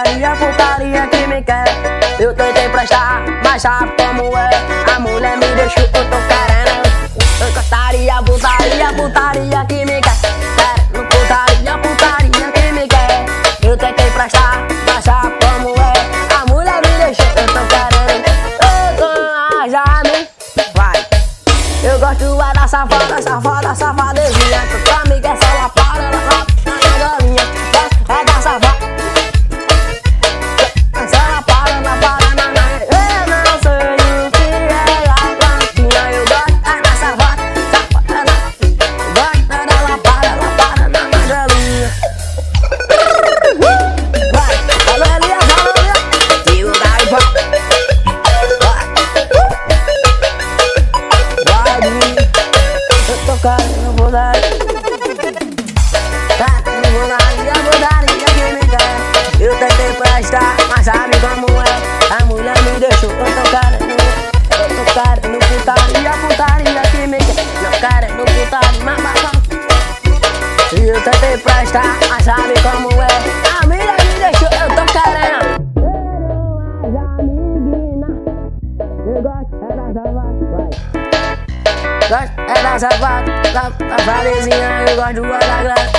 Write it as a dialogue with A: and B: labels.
A: putaria, putaria que me quer. Eu tentei prestar, mas sabe como é? A mulher me deixou, eu tô querendo. Eu gostaria, putaria, putaria que me quer. Quero putaria, putaria que me quer. Eu tentei prestar, mas sabe como é? A mulher me deixou, eu tô querendo. Eu tô já me vai. Eu gosto da safada, safada, safadezinha. Tua amiga é só lapada, ela na galinha. É da safada. Essa lapada, lapada, nanã. Eu não sei o que é a plantinha. Eu gosto da safada, safada. Eu gosto da lapada, lapada, na galinha. Vai, fala ali, fala ali. Tira o daí, vai. Eu vou dar, putaria que me quer. Eu tentei prestar, mas sabe como é? A mulher me deixou, eu tô querendo putaria, putaria que me quer. Não querendo putaria, mamãe. Eu tentei prestar, mas sabe como é? A mulher me deixou, eu tô querendo. Eu gosto da savada, vai. Gosto da savada, da varezinha, eu gosto do guarda-grana.